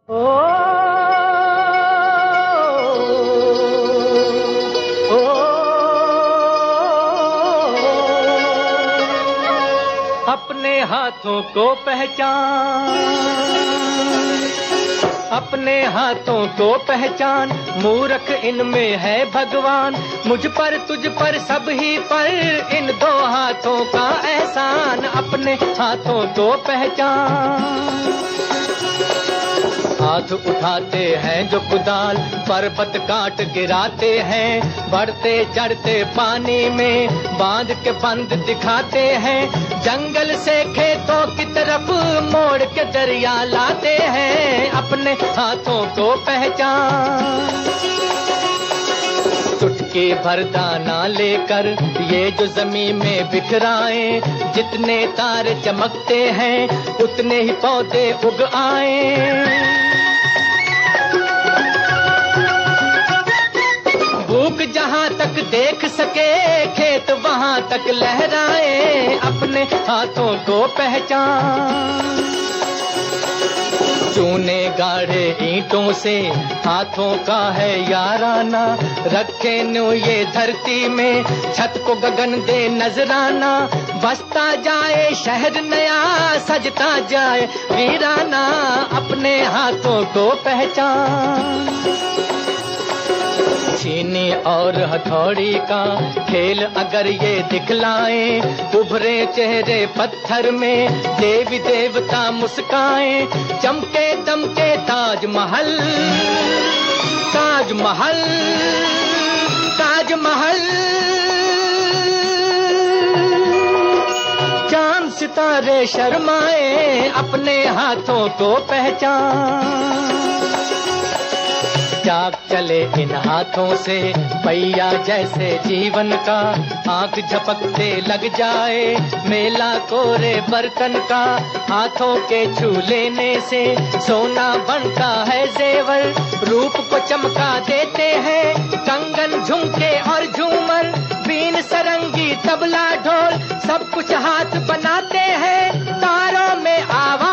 ओ, ओ, अपने हाथों को पहचान, अपने हाथों को पहचान, मूर्ख इनमें है भगवान। मुझ पर तुझ पर सब ही पर इन दो हाथों का एहसान, अपने हाथों को पहचान। हाथ उठाते हैं जो कुदाल, पर्वत काट गिराते हैं, बढ़ते चढ़ते पानी में बांध के बंद दिखाते हैं, जंगल से खेतों की तरफ मोड़ के दरिया लाते हैं, अपने हाथों को पहचान। चुटकी भर दाना लेकर ये जो जमीन में बिखराए, जितने तारे चमकते हैं उतने ही पौधे उग आए। भूख जहाँ तक देख सके खेत वहाँ तक लहराए, अपने हाथों को पहचान। चूने गाढ़े ईंटों से हाथों का है याराना, रखे न्यू ये धरती में छत को गगन दे नजराना, बसता जाए शहर नया सजता जाए वीराना, अपने हाथों को पहचान। छीनी और हथौड़ी का खेल अगर ये दिखलाए, उभरे चेहरे पत्थर में देवी देवता मुस्काए, चमके दमके ताजमहल, ताजमहल, ताजमहल, चांद सितारे शर्माए, अपने हाथों को पहचान। जाग चले इन हाथों से पहिया जैसे जीवन का, आंख झपकते लग जाए मेला कोरे बर्तन का, हाथों के छू लेने से सोना बनता है जेवर, रूप को चमका देते हैं कंगन झुमके और झूमर, बीन सरंगी तबला ढोल सब कुछ हाथ बनाते हैं, तारों में आवाज